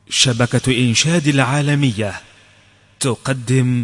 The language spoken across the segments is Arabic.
شبكة إنشاد العالمية تقدم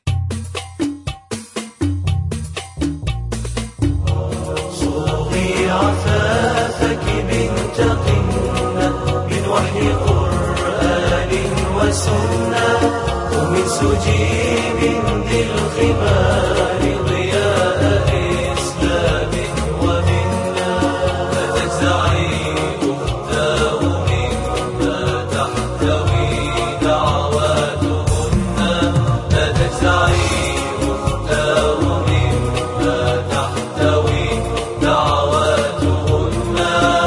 صوغي عفافك بنت قنة من وحي قرآن وسنة ومن سجيب ذي الخمار ضياء إسلام ومنا لا تجزعي أختاه مما تحتوي دعواتهن لا تجزعي أختاه مما تحتوي دعواتهن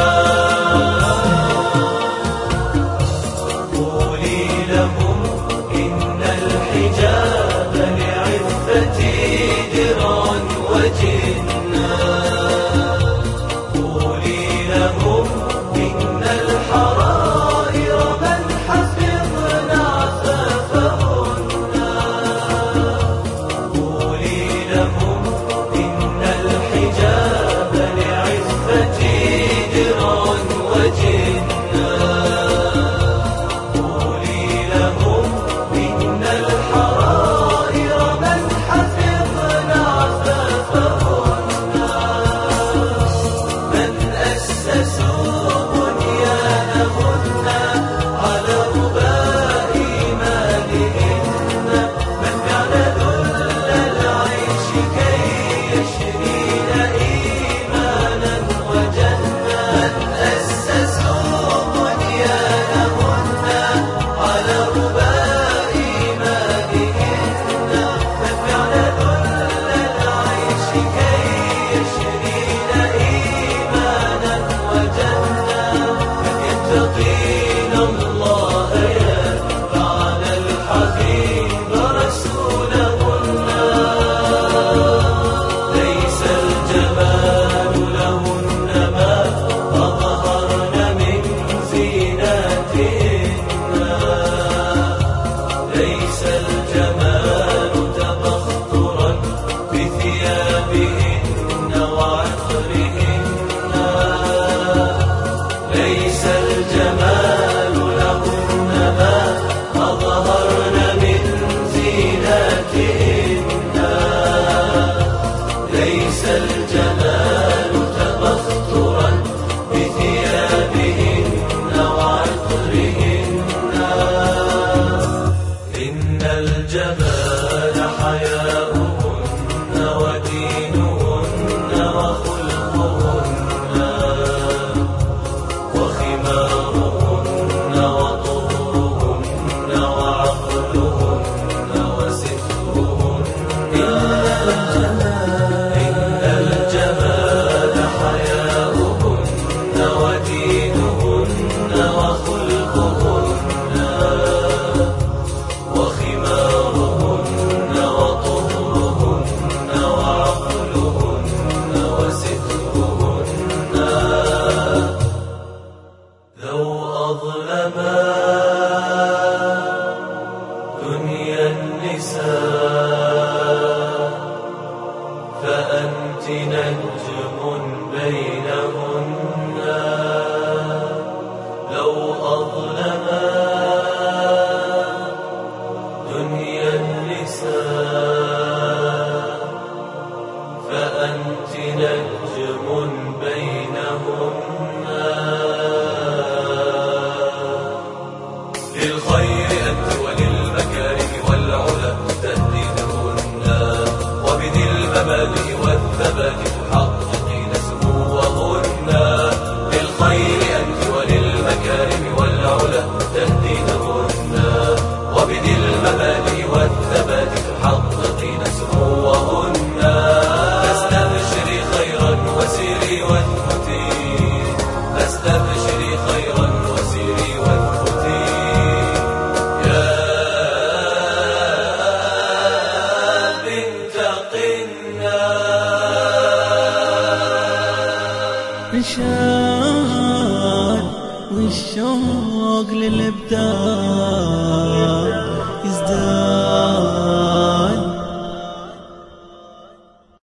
قولي لهم إن الحجاب لعفتي درعا وجنة قولي لهم إن الحرائر من حفظن عفافهن قولي لهم إن الحجاب لعفتي درعا وجنة قولي لهم إن الحرائر من حفظن عفافهن من أسسوا بنيانهن على رباء إيمانهن من كان ذل العيش كي يشرين إيمانا وجنة من أسسوا بنيانهن على رباء إيمانهن من كان ذل العيش كي يشرين إيمانا وجنة من يتقين الله يتبعن الحبيب رسولهن ليس الجمال لهن ما أظهرن من زينتهن ليس الجمال تبخترا بثيابهن وعطرهن ليس الجمال لهن ما أظهرن من زينتهن ليس الجمال تبخترا بثيابهن وعطرهن إن الجمال حياؤهن ودينهن وخلقهن وخمارهن وطهرهن وعقلهن وسترهن إن الجمال حياؤهن ودينهن وخلقهن وخمارهن وطهرهن وعقلهن وسترهن لو أظلما دنيا النساء فأنت نجم بينهن لو أظلما دنيا النساء فأنت نجم بينهن للخير أنت وللمكارم والعلا تهديدهن وبذي المبادئ والثبات تحققين سموهن للخير أنت وللمكارم والعلا تهديدهن وبذي المبادئ والثبات تحققين سموهن فاستبشري خيرا وسيري واثبتي فاستبشري خيرا وسيري واثبتي يا بنت قنا نشان والشوق للإبداع يزداد